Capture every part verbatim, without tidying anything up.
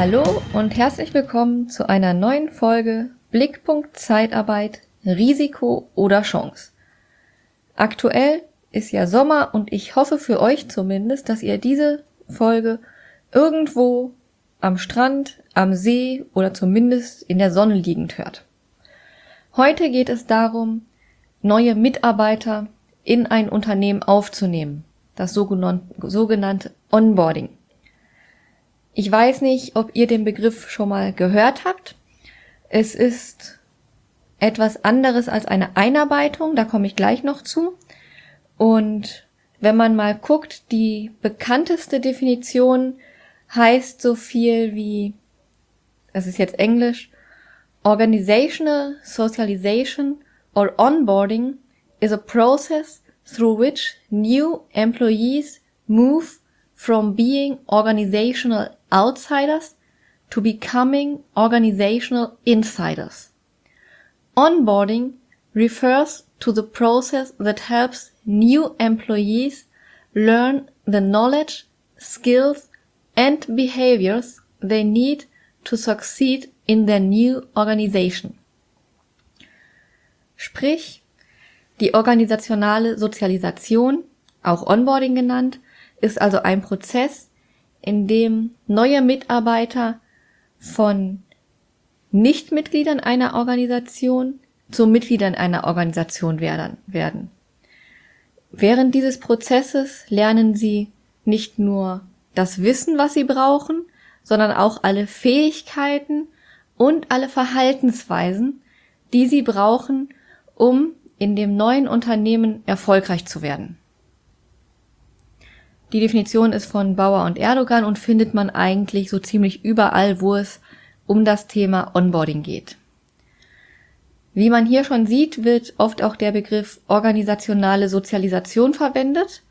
Hallo und herzlich willkommen zu einer neuen Folge Blickpunkt Zeitarbeit, Risiko oder Chance. Aktuell ist ja Sommer und ich hoffe für euch zumindest, dass ihr diese Folge irgendwo am Strand, am See oder zumindest in der Sonne liegend hört. Heute geht es darum, neue Mitarbeiter in ein Unternehmen aufzunehmen, das sogenannte Onboarding. Ich weiß nicht, ob ihr den Begriff schon mal gehört habt. Es ist etwas anderes als eine Einarbeitung, da komme ich gleich noch zu. Und wenn man mal guckt, die bekannteste Definition heißt so viel wie, das ist jetzt Englisch, Organizational Socialization or Onboarding is a process through which new employees move from being organizational outsiders to becoming organizational insiders. Onboarding refers to the process that helps new employees learn the knowledge, skills and behaviors they need to succeed in their new organization. Sprich, die organisationale Sozialisation, auch Onboarding genannt, ist also ein Prozess, in dem neue Mitarbeiter von Nichtmitgliedern einer Organisation zu Mitgliedern einer Organisation werden. Während dieses Prozesses lernen sie nicht nur das Wissen, was sie brauchen, sondern auch alle Fähigkeiten und alle Verhaltensweisen, die sie brauchen, um in dem neuen Unternehmen erfolgreich zu werden. Die Definition ist von Bauer und Erdogan und findet man eigentlich so ziemlich überall, wo es um das Thema Onboarding geht. Wie man hier schon sieht, wird oft auch der Begriff organisationale Sozialisation verwendet.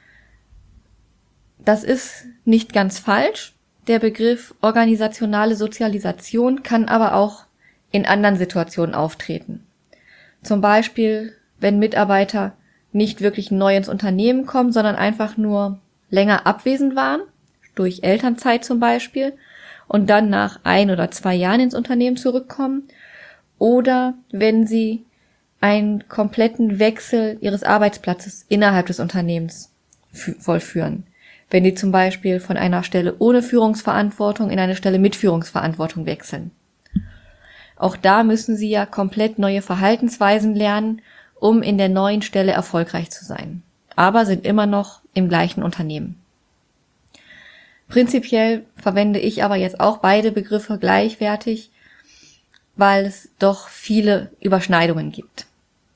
Das ist nicht ganz falsch. Der Begriff organisationale Sozialisation kann aber auch in anderen Situationen auftreten. Zum Beispiel, wenn Mitarbeiter nicht wirklich neu ins Unternehmen kommen, sondern einfach nur länger abwesend waren, durch Elternzeit zum Beispiel, und dann nach ein oder zwei Jahren ins Unternehmen zurückkommen, oder wenn sie einen kompletten Wechsel ihres Arbeitsplatzes innerhalb des Unternehmens vollführen. Wenn die zum Beispiel von einer Stelle ohne Führungsverantwortung in eine Stelle mit Führungsverantwortung wechseln. Auch da müssen sie ja komplett neue Verhaltensweisen lernen, um in der neuen Stelle erfolgreich zu sein. Aber sind immer noch im gleichen Unternehmen. Prinzipiell verwende ich aber jetzt auch beide Begriffe gleichwertig, weil es doch viele Überschneidungen gibt.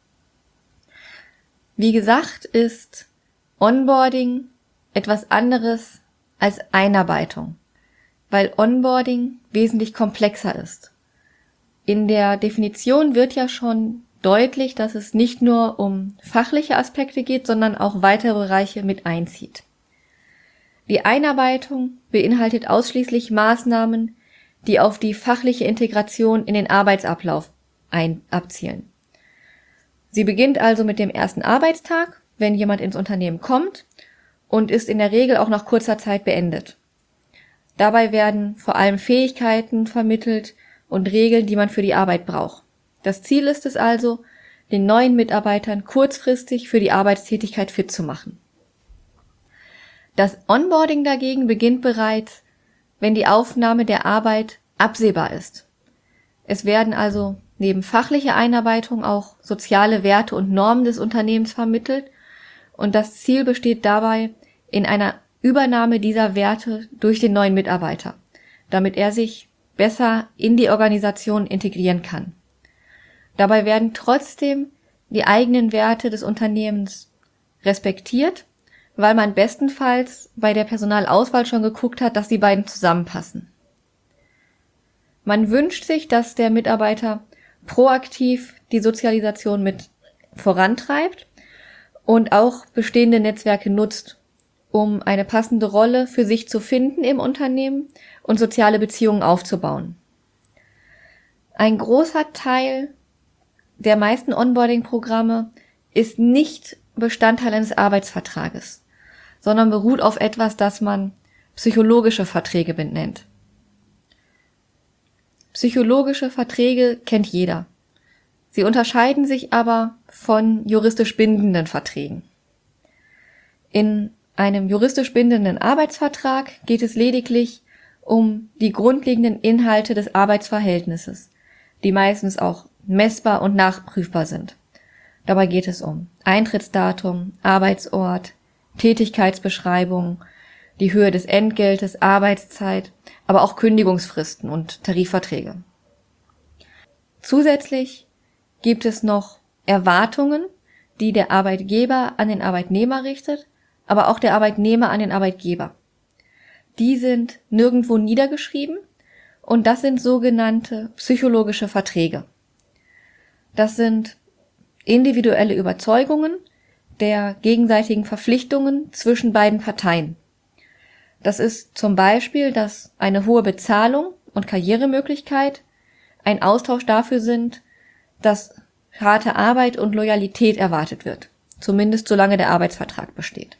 Wie gesagt, ist Onboarding etwas anderes als Einarbeitung, weil Onboarding wesentlich komplexer ist. In der Definition wird ja schon deutlich, dass es nicht nur um fachliche Aspekte geht, sondern auch weitere Bereiche mit einzieht. Die Einarbeitung beinhaltet ausschließlich Maßnahmen, die auf die fachliche Integration in den Arbeitsablauf ein- abzielen. Sie beginnt also mit dem ersten Arbeitstag, wenn jemand ins Unternehmen kommt, und ist in der Regel auch nach kurzer Zeit beendet. Dabei werden vor allem Fähigkeiten vermittelt und Regeln, die man für die Arbeit braucht. Das Ziel ist es also, den neuen Mitarbeitern kurzfristig für die Arbeitstätigkeit fit zu machen. Das Onboarding dagegen beginnt bereits, wenn die Aufnahme der Arbeit absehbar ist. Es werden also neben fachlicher Einarbeitung auch soziale Werte und Normen des Unternehmens vermittelt und das Ziel besteht dabei in einer Übernahme dieser Werte durch den neuen Mitarbeiter, damit er sich besser in die Organisation integrieren kann. Dabei werden trotzdem die eigenen Werte des Unternehmens respektiert, weil man bestenfalls bei der Personalauswahl schon geguckt hat, dass die beiden zusammenpassen. Man wünscht sich, dass der Mitarbeiter proaktiv die Sozialisation mit vorantreibt und auch bestehende Netzwerke nutzt, um eine passende Rolle für sich zu finden im Unternehmen und soziale Beziehungen aufzubauen. Ein großer Teil der meisten Onboarding-Programme ist nicht Bestandteil eines Psychologische Verträge kennt jeder. Sie unterscheiden sich aber von juristisch bindenden Verträgen. In einem juristisch bindenden Arbeitsvertrag geht es lediglich um die grundlegenden Inhalte des Arbeitsverhältnisses, die meistens auch messbar und nachprüfbar sind. Dabei geht es um Eintrittsdatum, Arbeitsort, Tätigkeitsbeschreibung, die Höhe des Entgeltes, Arbeitszeit, aber auch Kündigungsfristen und Tarifverträge. Zusätzlich gibt es noch Erwartungen, die der Arbeitgeber an den Arbeitnehmer richtet, aber auch der Arbeitnehmer an den Arbeitgeber. Die sind nirgendwo niedergeschrieben und das sind sogenannte psychologische Verträge. Das sind individuelle Überzeugungen der gegenseitigen Verpflichtungen zwischen beiden Parteien. Das ist zum Beispiel, dass eine hohe Bezahlung und Karrieremöglichkeit ein Austausch dafür sind, dass harte Arbeit und Loyalität erwartet wird, zumindest solange der Arbeitsvertrag besteht.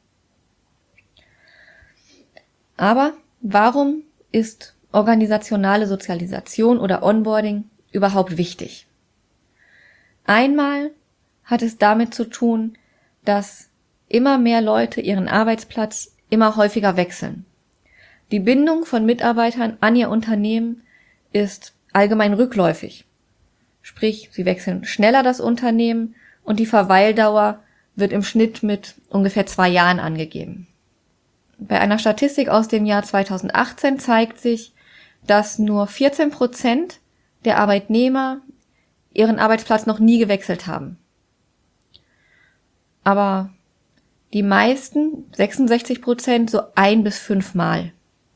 Aber warum ist organisationale Sozialisation oder Onboarding überhaupt wichtig? Einmal hat es damit zu tun, dass immer mehr Leute ihren Arbeitsplatz immer häufiger wechseln. Die Bindung von Mitarbeitern an ihr Unternehmen ist allgemein rückläufig. Sprich, sie wechseln schneller das Unternehmen und die Verweildauer wird im Schnitt mit ungefähr zwei Jahren angegeben. Bei einer Statistik aus dem Jahr zweitausendachtzehn zeigt sich, dass nur vierzehn Prozent der Arbeitnehmer ihren Arbeitsplatz noch nie gewechselt haben. Aber die meisten, sechsundsechzig Prozent, so ein bis fünfmal.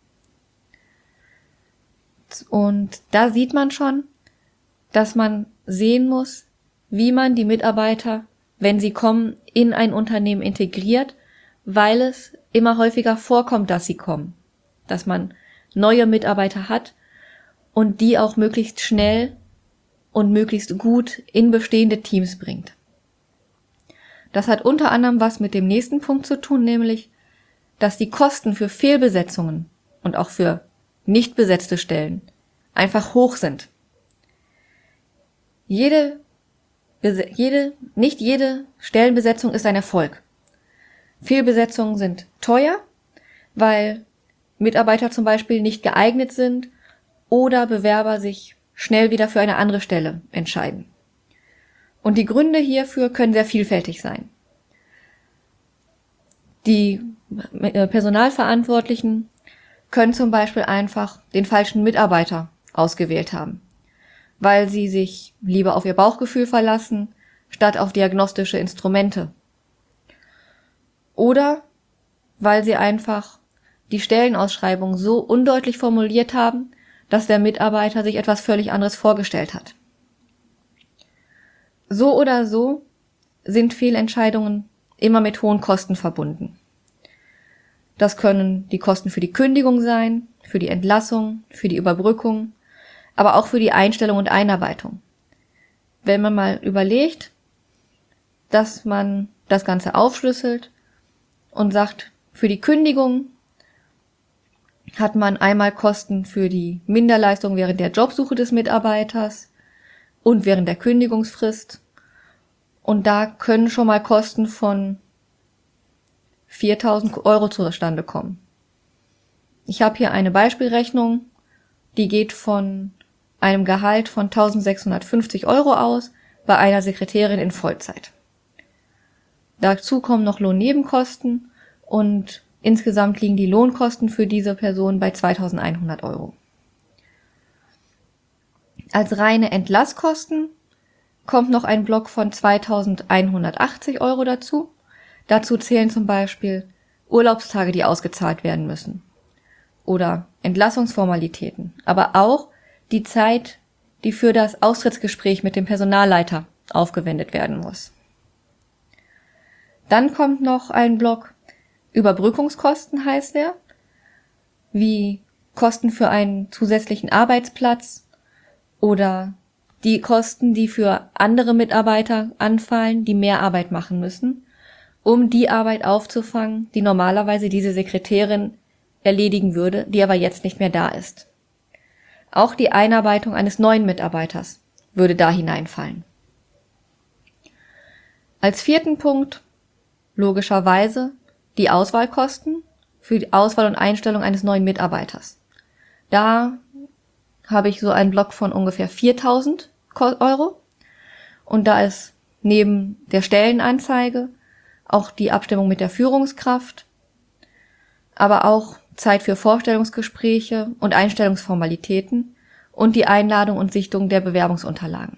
Und da sieht man schon, dass man sehen muss, wie man die Mitarbeiter, wenn sie kommen, in ein Unternehmen integriert, weil es immer häufiger vorkommt, dass sie kommen. Dass man neue Mitarbeiter hat und die auch möglichst schnell und möglichst gut in bestehende Teams bringt. Das hat unter anderem was mit dem nächsten Punkt zu tun, nämlich, dass die Kosten für Fehlbesetzungen und auch für nicht besetzte Stellen einfach hoch sind. Jede, jede, nicht jede Stellenbesetzung ist ein Erfolg. Fehlbesetzungen sind teuer, weil Mitarbeiter zum Beispiel nicht geeignet sind oder Bewerber sich schnell wieder für eine andere Stelle entscheiden. Und die Gründe hierfür können sehr vielfältig sein. Die Personalverantwortlichen können zum Beispiel einfach den falschen Mitarbeiter ausgewählt haben, weil sie sich lieber auf ihr Bauchgefühl verlassen, statt auf diagnostische Instrumente. Oder weil sie einfach die Stellenausschreibung so undeutlich formuliert haben, dass der Mitarbeiter sich etwas völlig anderes vorgestellt hat. So oder so sind Fehlentscheidungen immer mit hohen Kosten verbunden. Das können die Kosten für die Kündigung sein, für die Entlassung, für die Überbrückung, aber auch für die Einstellung und Einarbeitung. Wenn man mal überlegt, dass man das Ganze aufschlüsselt und sagt, für die Kündigung hat man einmal Kosten für die Minderleistung während der Jobsuche des Mitarbeiters und während der Kündigungsfrist. Und da können schon mal Kosten von viertausend Euro zustande kommen. Ich habe hier eine Beispielrechnung, die geht von einem Gehalt von eintausendsechshundertfünfzig Euro aus bei einer Sekretärin in Vollzeit. Dazu kommen noch Lohnnebenkosten und insgesamt liegen die Lohnkosten für diese Person bei zweitausendeinhundert Euro. Als reine Entlasskosten kommt noch ein Block von zweitausendeinhundertachtzig Euro dazu. Dazu zählen zum Beispiel Urlaubstage, die ausgezahlt werden müssen. Oder Entlassungsformalitäten. Aber auch die Zeit, die für das Austrittsgespräch mit dem Personalleiter aufgewendet werden muss. Dann kommt noch ein Block Überbrückungskosten, heißt er, wie Kosten für einen zusätzlichen Arbeitsplatz oder die Kosten, die für andere Mitarbeiter anfallen, die mehr Arbeit machen müssen, um die Arbeit aufzufangen, die normalerweise diese Sekretärin erledigen würde, die aber jetzt nicht mehr da ist. Auch die Einarbeitung eines neuen Mitarbeiters würde da hineinfallen. Als vierten Punkt logischerweise die Auswahlkosten für die Auswahl und Einstellung eines neuen Mitarbeiters. Da habe ich so einen Block von ungefähr viertausend Euro und da ist neben der Stellenanzeige auch die Abstimmung mit der Führungskraft, aber auch Zeit für Vorstellungsgespräche und Einstellungsformalitäten und die Einladung und Sichtung der Bewerbungsunterlagen.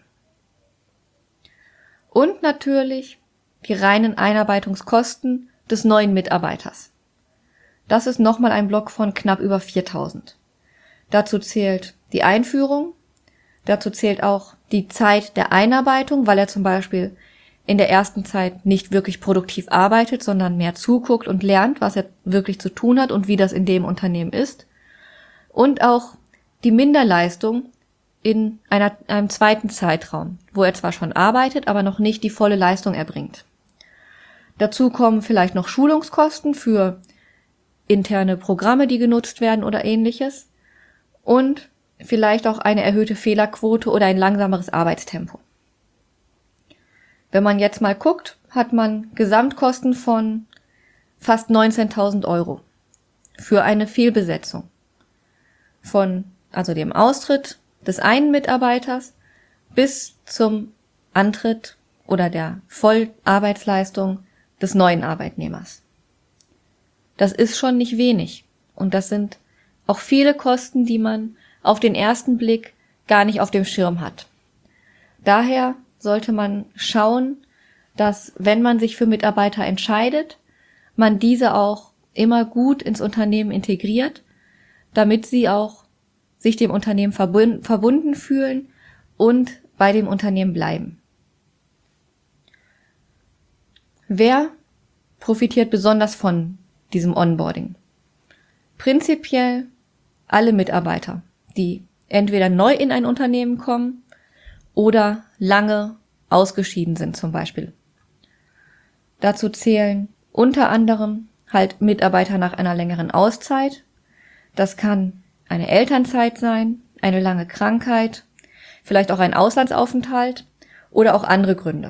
Und natürlich die reinen Einarbeitungskosten des neuen Mitarbeiters. Das ist nochmal ein Block von knapp über viertausend. Dazu zählt die Einführung, dazu zählt auch die Zeit der Einarbeitung, weil er zum Beispiel in der ersten Zeit nicht wirklich produktiv arbeitet, sondern mehr zuguckt und lernt, was er wirklich zu tun hat und wie das in dem Unternehmen ist. Und auch die Minderleistung in einer, einem zweiten Zeitraum, wo er zwar schon arbeitet, aber noch nicht die volle Leistung erbringt. Dazu kommen vielleicht noch Schulungskosten für interne Programme, die genutzt werden oder ähnliches. Und vielleicht auch eine erhöhte Fehlerquote oder ein langsameres Arbeitstempo. Wenn man jetzt mal guckt, hat man Gesamtkosten von fast neunzehntausend Euro für eine Fehlbesetzung. Von also dem Austritt des einen Mitarbeiters bis zum Antritt oder der Vollarbeitsleistung des neuen Arbeitnehmers. Das ist schon nicht wenig und das sind auch viele Kosten, die man auf den ersten Blick gar nicht auf dem Schirm hat. Daher sollte man schauen, dass, wenn man sich für Mitarbeiter entscheidet, man diese auch immer gut ins Unternehmen integriert, damit sie auch sich dem Unternehmen verbunden fühlen und bei dem Unternehmen bleiben. Wer profitiert besonders von diesem Onboarding? Prinzipiell alle Mitarbeiter, die entweder neu in ein Unternehmen kommen oder lange ausgeschieden sind zum Beispiel. Dazu zählen unter anderem halt Mitarbeiter nach einer längeren Auszeit. Das kann eine Elternzeit sein, eine lange Krankheit, vielleicht auch ein Auslandsaufenthalt oder auch andere Gründe.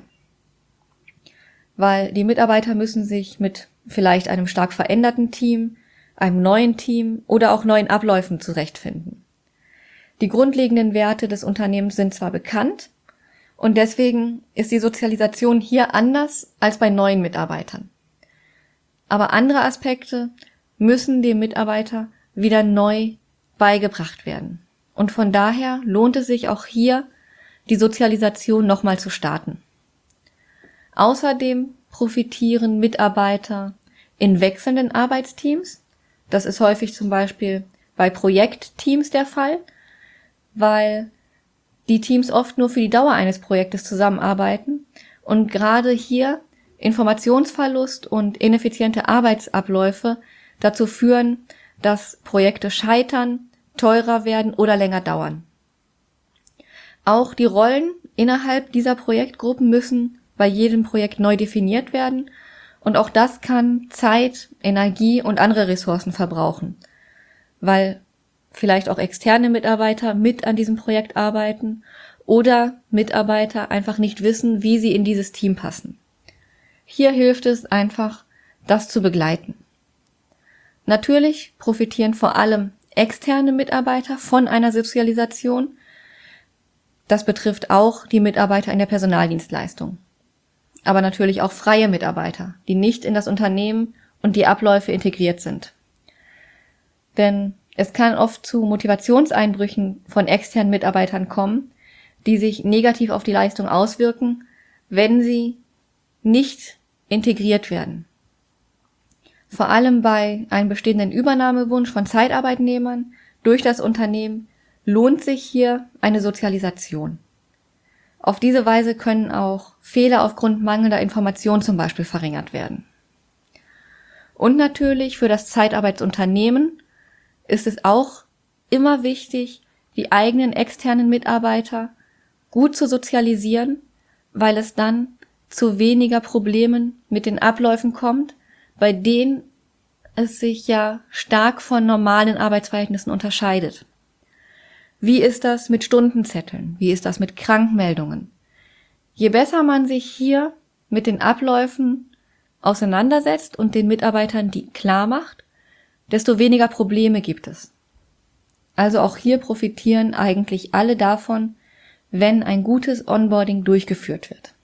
Weil die Mitarbeiter müssen sich mit vielleicht einem stark veränderten Team, einem neuen Team oder auch neuen Abläufen zurechtfinden. Die grundlegenden Werte des Unternehmens sind zwar bekannt und deswegen ist die Sozialisation hier anders als bei neuen Mitarbeitern. Aber andere Aspekte müssen dem Mitarbeiter wieder neu beigebracht werden. Und von daher lohnt es sich auch hier, die Sozialisation nochmal zu starten. Außerdem profitieren Mitarbeiter in wechselnden Arbeitsteams. Das ist häufig zum Beispiel bei Projektteams der Fall, weil die Teams oft nur für die Dauer eines Projektes zusammenarbeiten und gerade hier Informationsverlust und ineffiziente Arbeitsabläufe dazu führen, dass Projekte scheitern, teurer werden oder länger dauern. Auch die Rollen innerhalb dieser Projektgruppen müssen bei jedem Projekt neu definiert werden und auch das kann Zeit, Energie und andere Ressourcen verbrauchen, weil vielleicht auch externe Mitarbeiter mit an diesem Projekt arbeiten oder Mitarbeiter einfach nicht wissen, wie sie in dieses Team passen. Hier hilft es einfach, das zu begleiten. Natürlich profitieren vor allem externe Mitarbeiter von einer Sozialisation. Das betrifft auch die Mitarbeiter in der Personaldienstleistung. Aber natürlich auch freie Mitarbeiter, die nicht in das Unternehmen und die Abläufe integriert sind. Denn es kann oft zu Motivationseinbrüchen von externen Mitarbeitern kommen, die sich negativ auf die Leistung auswirken, wenn sie nicht integriert werden. Vor allem bei einem bestehenden Übernahmewunsch von Zeitarbeitnehmern durch das Unternehmen lohnt sich hier eine Sozialisation. Auf diese Weise können auch Fehler aufgrund mangelnder Information zum Beispiel verringert werden. Und natürlich für das Zeitarbeitsunternehmen ist es auch immer wichtig, die eigenen externen Mitarbeiter gut zu sozialisieren, weil es dann zu weniger Problemen mit den Abläufen kommt, bei denen es sich ja stark von normalen Arbeitsverhältnissen unterscheidet. Wie ist das mit Stundenzetteln? Wie ist das mit Krankmeldungen? Je besser man sich hier mit den Abläufen auseinandersetzt und den Mitarbeitern die klar macht, desto weniger Probleme gibt es. Also auch hier profitieren eigentlich alle davon, wenn ein gutes Onboarding durchgeführt wird.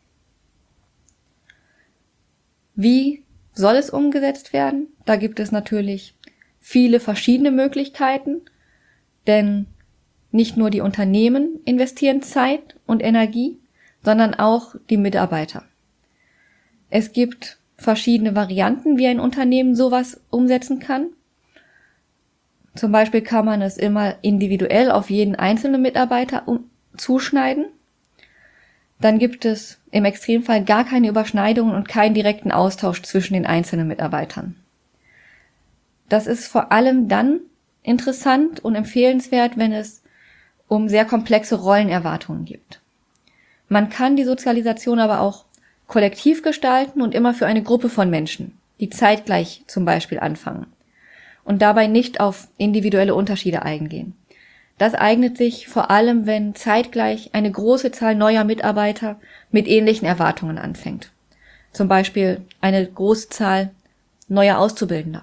Wie soll es umgesetzt werden? Da gibt es natürlich viele verschiedene Möglichkeiten, denn nicht nur die Unternehmen investieren Zeit und Energie, sondern auch die Mitarbeiter. Es gibt verschiedene Varianten, wie ein Unternehmen sowas umsetzen kann. Zum Beispiel kann man es immer individuell auf jeden einzelnen Mitarbeiter um, zuschneiden. Dann gibt es im Extremfall gar keine Überschneidungen und keinen direkten Austausch zwischen den einzelnen Mitarbeitern. Das ist vor allem dann interessant und empfehlenswert, wenn es um sehr komplexe Rollenerwartungen gibt. Man kann die Sozialisation aber auch kollektiv gestalten und immer für eine Gruppe von Menschen, die zeitgleich zum Beispiel anfangen und dabei nicht auf individuelle Unterschiede eingehen. Das eignet sich vor allem, wenn zeitgleich eine große Zahl neuer Mitarbeiter mit ähnlichen Erwartungen anfängt. Zum Beispiel eine große Zahl neuer Auszubildender.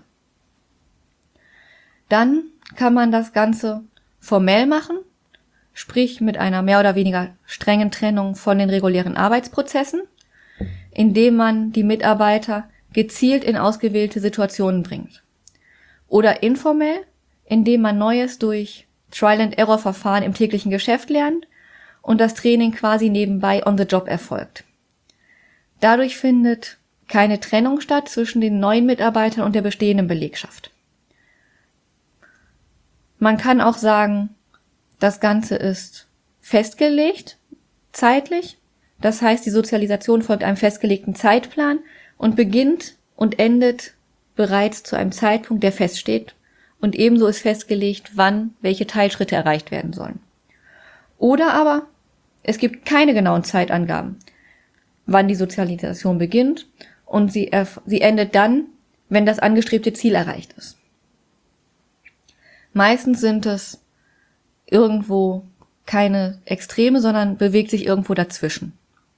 Dann kann man das Ganze formell machen, sprich mit einer mehr oder weniger strengen Trennung von den regulären Arbeitsprozessen, indem man die Mitarbeiter gezielt in ausgewählte Situationen bringt. Oder informell, indem man Neues durch Trial-and-Error-Verfahren im täglichen Geschäft lernt und das Training quasi nebenbei on the job erfolgt. Dadurch findet keine Trennung statt zwischen den neuen Mitarbeitern und der bestehenden Belegschaft. Man kann auch sagen, das Ganze ist festgelegt, zeitlich. Das heißt, die Sozialisation folgt einem festgelegten Zeitplan und beginnt und endet bereits zu einem Zeitpunkt, der feststeht. Und ebenso ist festgelegt, wann welche Teilschritte erreicht werden sollen. Oder aber es gibt keine genauen Zeitangaben, wann die Sozialisation beginnt und sie, erf- sie endet dann, wenn das angestrebte Ziel erreicht ist. Meistens sind es irgendwo keine Extreme, sondern bewegt sich irgendwo dazwischen.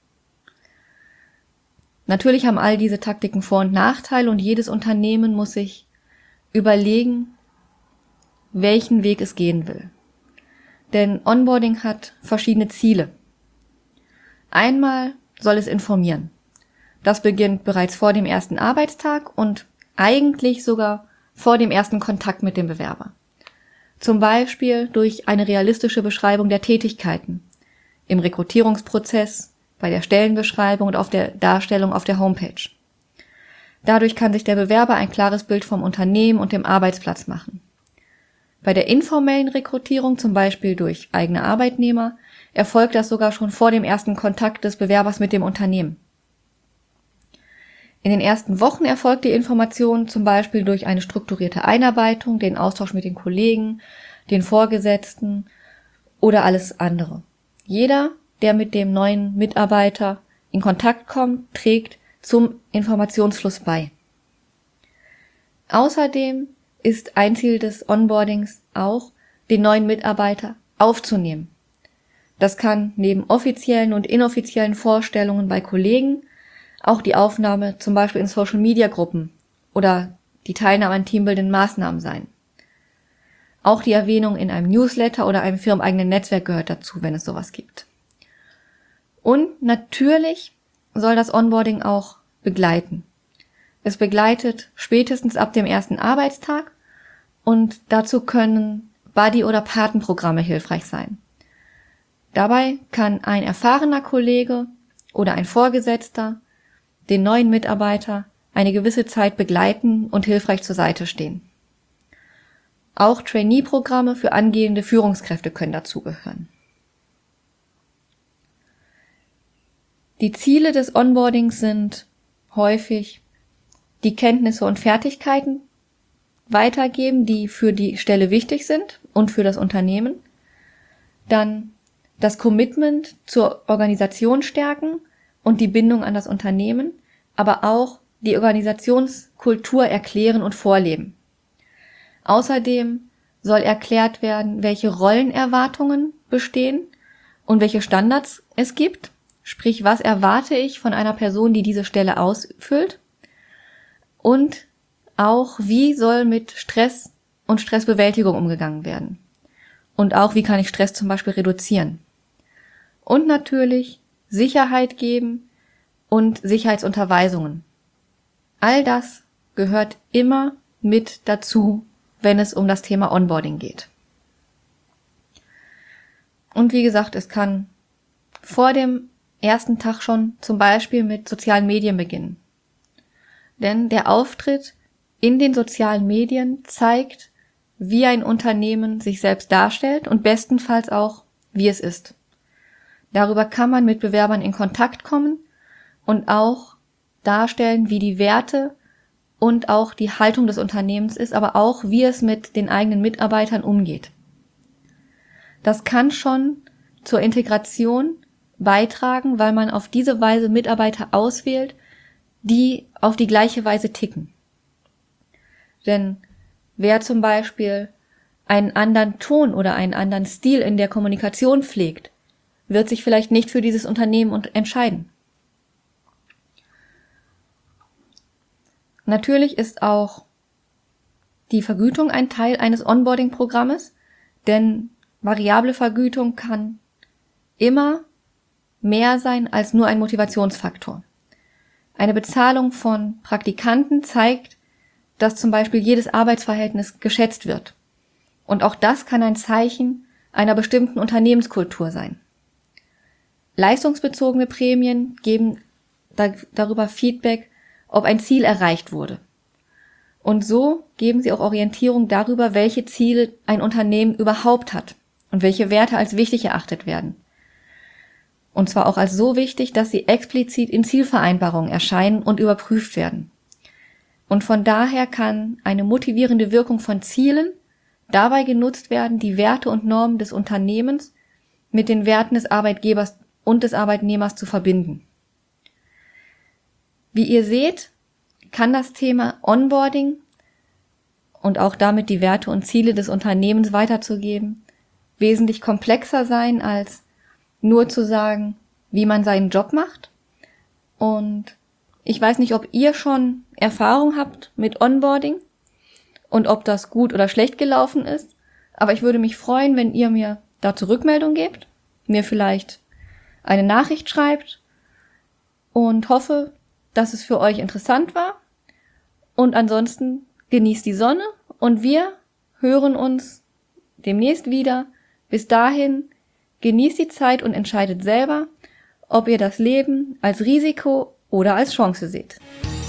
Natürlich haben all diese Taktiken Vor- und Nachteile und jedes Unternehmen muss sich überlegen, welchen Weg es gehen will. Denn Onboarding hat verschiedene Ziele. Einmal soll es informieren. Das beginnt bereits vor dem ersten Arbeitstag und eigentlich sogar vor dem ersten Kontakt mit dem Bewerber. Zum Beispiel durch eine realistische Beschreibung der Tätigkeiten im Rekrutierungsprozess, bei der Stellenbeschreibung und auf der Darstellung auf der Homepage. Dadurch kann sich der Bewerber ein klares Bild vom Unternehmen und dem Arbeitsplatz machen. Bei der informellen Rekrutierung, zum Beispiel durch eigene Arbeitnehmer, erfolgt das sogar schon vor dem ersten Kontakt des Bewerbers mit dem Unternehmen. In den ersten Wochen erfolgt die Information zum Beispiel durch eine strukturierte Einarbeitung, den Austausch mit den Kollegen, den Vorgesetzten oder alles andere. Jeder, der mit dem neuen Mitarbeiter in Kontakt kommt, trägt zum Informationsfluss bei. Außerdem ist ein Ziel des Onboardings auch, den neuen Mitarbeiter aufzunehmen. Das kann neben offiziellen und inoffiziellen Vorstellungen bei Kollegen auch die Aufnahme zum Beispiel in Social-Media-Gruppen oder die Teilnahme an teambildenden Maßnahmen sein. Auch die Erwähnung in einem Newsletter oder einem firmeneigenen Netzwerk gehört dazu, wenn es sowas gibt. Und natürlich soll das Onboarding auch begleiten. Es begleitet spätestens ab dem ersten Arbeitstag und dazu können Buddy- oder Patenprogramme hilfreich sein. Dabei kann ein erfahrener Kollege oder ein Vorgesetzter den neuen Mitarbeiter eine gewisse Zeit begleiten und hilfreich zur Seite stehen. Auch Trainee-Programme für angehende Führungskräfte können dazugehören. Die Ziele des Onboardings sind häufig die Kenntnisse und Fertigkeiten weitergeben, die für die Stelle wichtig sind und für das Unternehmen. Dann das Commitment zur Organisation stärken und die Bindung an das Unternehmen, aber auch die Organisationskultur erklären und vorleben. Außerdem soll erklärt werden, welche Rollenerwartungen bestehen und welche Standards es gibt. Sprich, was erwarte ich von einer Person, die diese Stelle ausfüllt? Und auch, wie soll mit Stress und Stressbewältigung umgegangen werden? Und auch, wie kann ich Stress zum Beispiel reduzieren? Und natürlich Sicherheit geben und Sicherheitsunterweisungen. All das gehört immer mit dazu, wenn es um das Thema Onboarding geht. Und wie gesagt, es kann vor dem ersten Tag schon zum Beispiel mit sozialen Medien beginnen. Denn der Auftritt in den sozialen Medien zeigt, wie ein Unternehmen sich selbst darstellt und bestenfalls auch, wie es ist. Darüber kann man mit Bewerbern in Kontakt kommen und auch darstellen, wie die Werte und auch die Haltung des Unternehmens ist, aber auch, wie es mit den eigenen Mitarbeitern umgeht. Das kann schon zur Integration beitragen, weil man auf diese Weise Mitarbeiter auswählt, die auf die gleiche Weise ticken. Denn wer zum Beispiel einen anderen Ton oder einen anderen Stil in der Kommunikation pflegt, wird sich vielleicht nicht für dieses Unternehmen entscheiden. Natürlich ist auch die Vergütung ein Teil eines Onboarding-Programmes, denn variable Vergütung kann immer mehr sein als nur ein Motivationsfaktor. Eine Bezahlung von Praktikanten zeigt, dass zum Beispiel jedes Arbeitsverhältnis geschätzt wird. Und auch das kann ein Zeichen einer bestimmten Unternehmenskultur sein. Leistungsbezogene Prämien geben da, darüber Feedback, ob ein Ziel erreicht wurde. Und so geben sie auch Orientierung darüber, welche Ziele ein Unternehmen überhaupt hat und welche Werte als wichtig erachtet werden. Und zwar auch als so wichtig, dass sie explizit in Zielvereinbarungen erscheinen und überprüft werden. Und von daher kann eine motivierende Wirkung von Zielen dabei genutzt werden, die Werte und Normen des Unternehmens mit den Werten des Arbeitgebers und des Arbeitnehmers zu verbinden. Wie ihr seht, kann das Thema Onboarding und auch damit die Werte und Ziele des Unternehmens weiterzugeben wesentlich komplexer sein, als nur zu sagen, wie man seinen Job macht. Und ich weiß nicht, ob ihr schon Erfahrung habt mit Onboarding und ob das gut oder schlecht gelaufen ist, aber ich würde mich freuen, wenn ihr mir dazu Rückmeldung gebt, mir vielleicht eine Nachricht schreibt und hoffe, dass es für euch interessant war. Und ansonsten genießt die Sonne und wir hören uns demnächst wieder. Bis dahin genießt die Zeit und entscheidet selber, ob ihr das Leben als Risiko oder als Chance seht.